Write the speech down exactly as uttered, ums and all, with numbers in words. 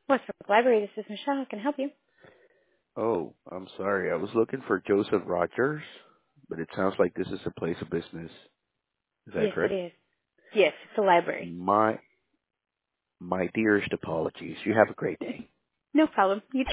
Westbrook Library, this is Michelle. How can I help you? Oh, I'm sorry. I was looking for Joseph Rogers, but it sounds like this is a place of business. Is that Yes, it correct? is. Yes, it's a library. My my dearest apologies. You have a great day. No problem. You